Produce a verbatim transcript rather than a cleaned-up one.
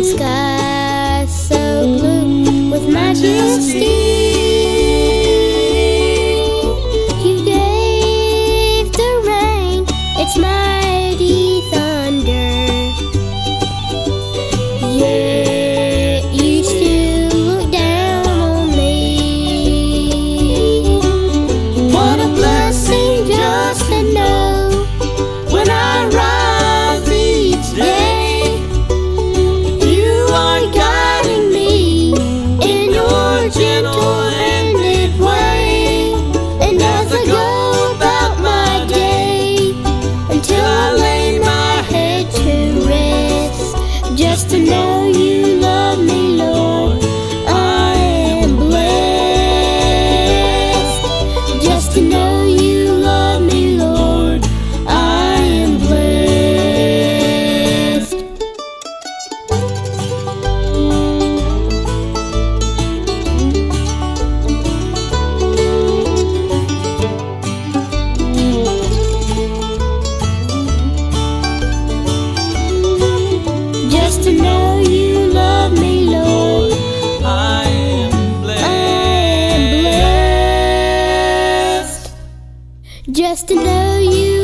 sky so blue with majesty. You gave the rain its mighty thunder, yet you still look down on me. What a blessing just to know when I rise each day, you are guiding me in your gentle-handed way. And as I go about my day until I lay my head to rest, just to know you love me, Lord, I am blessed. Just to know you love me, Lord, I am blessed. Just to know you love me, Lord, I am blessed. I am blessed. Just to know you